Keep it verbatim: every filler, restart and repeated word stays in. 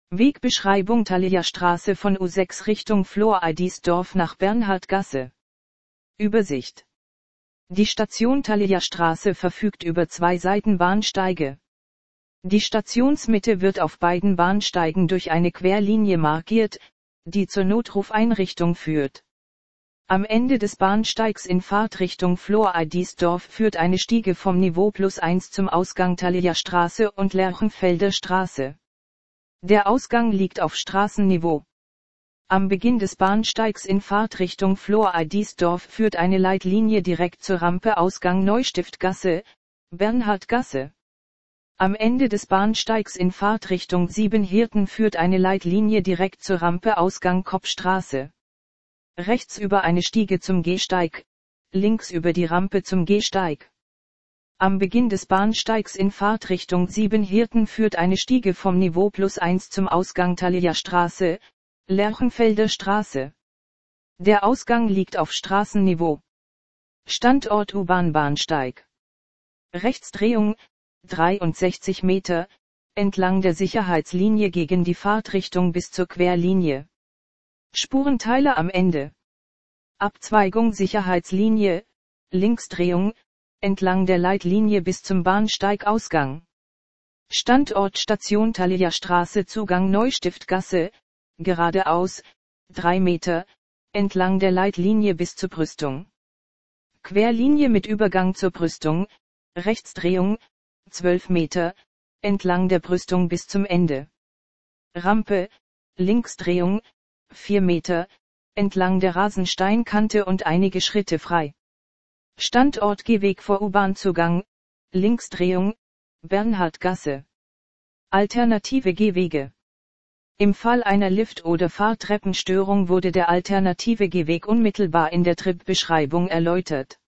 Wegbeschreibung Thalia Straße von U sechs Richtung Flor-Eidisdorf nach Bernhardgasse. Übersicht. Die Station Thalia Straße verfügt über zwei Seitenbahnsteige. Die Stationsmitte wird auf beiden Bahnsteigen durch eine Querlinie markiert, die zur Notrufeinrichtung führt. Am Ende des Bahnsteigs in Fahrtrichtung Flor-Eidisdorf führt eine Stiege vom Niveau plus eins zum Ausgang Thalia Straße und Lerchenfelder Straße. Der Ausgang liegt auf Straßenniveau. Am Beginn des Bahnsteigs in Fahrtrichtung Flor-Eidisdorf führt eine Leitlinie direkt zur Rampe Ausgang Neustiftgasse, Bernhardgasse. Am Ende des Bahnsteigs in Fahrtrichtung Siebenhirten führt eine Leitlinie direkt zur Rampe Ausgang Koppstraße. Rechts über eine Stiege zum Gehsteig, links über die Rampe zum Gehsteig. Am Beginn des Bahnsteigs in Fahrtrichtung Siebenhirten führt eine Stiege vom Niveau plus eins zum Ausgang Thalia Straße, Lerchenfelder Straße. Der Ausgang liegt auf Straßenniveau. Standort U-Bahn-Bahnsteig. Rechtsdrehung, dreiundsechzig Meter, entlang der Sicherheitslinie gegen die Fahrtrichtung bis zur Querlinie. Spurenteiler am Ende. Abzweigung Sicherheitslinie, Linksdrehung, entlang der Leitlinie bis zum Bahnsteigausgang. Standort Station Thalia Straße Zugang Neustiftgasse, geradeaus, drei Meter, entlang der Leitlinie bis zur Brüstung. Querlinie mit Übergang zur Brüstung, Rechtsdrehung, zwölf Meter, entlang der Brüstung bis zum Ende. Rampe, Linksdrehung, vier Meter, entlang der Rasensteinkante und einige Schritte frei. Standort Gehweg vor U-Bahn-Zugang, Linksdrehung, Bernhardgasse. Alternative Gehwege. Im Fall einer Lift- oder Fahrtreppenstörung wurde der alternative Gehweg unmittelbar in der Tripbeschreibung erläutert.